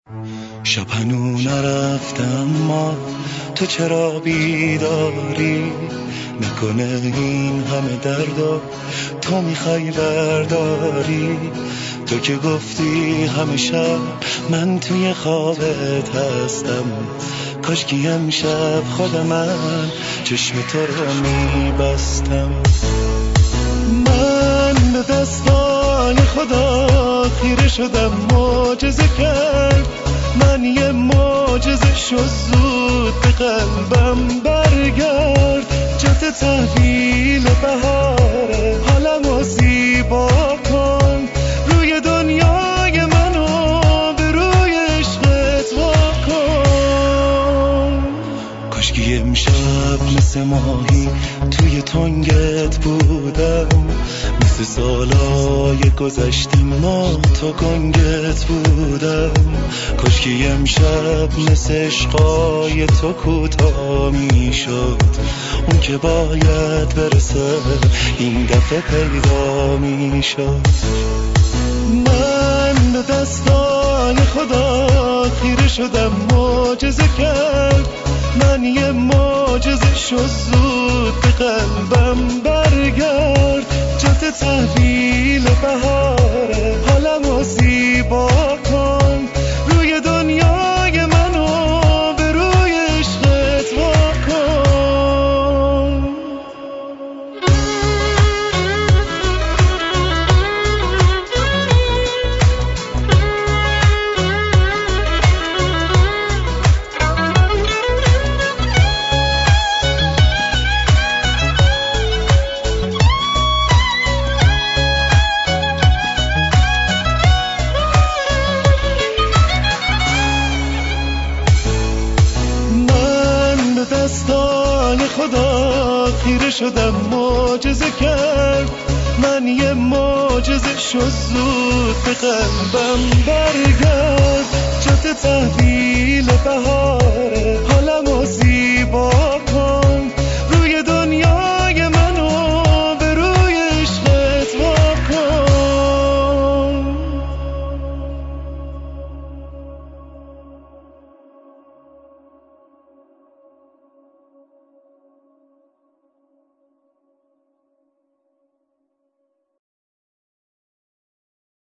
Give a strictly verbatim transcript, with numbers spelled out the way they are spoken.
شب هنو نرفته اما تو چرا بیداری؟ نکنه این همه درد تو میخوای برداری؟ تو که گفتی همه شب من توی خوابت هستم، کاشکی امشب خود من چشم تو رو میبستم. من به دستان خدا خیره شدم، معجزه کرد، من یه معجزه شد، زود به قلبم برگرد، جات تحویل بهاره، حالمو زیبا کن، روی دنیای منو به روی عشقت واکن. کاشکی امشب مثل ماهی توی تنگت بودم، مثل سالای گذشته ما تو گنگت بودم. کاشکی امشب مثل عشقای تو کوتاه میشد، اون که باید برسه این دفعه پیدا میشد. من به دستان خدا خیره شدم، معجزه کرد، من یه معجزه شد، زود به قلبم برگرد، جات تحویل بهاره، حالمو زیبا کن، روی دنیای منو به روی عشقت واکن. خدا خیره شدم، معجزه کرد، من یه معجزه شد، زود به قلبم برگرد، جات تحویل بهاره، حالمو زیبا کن.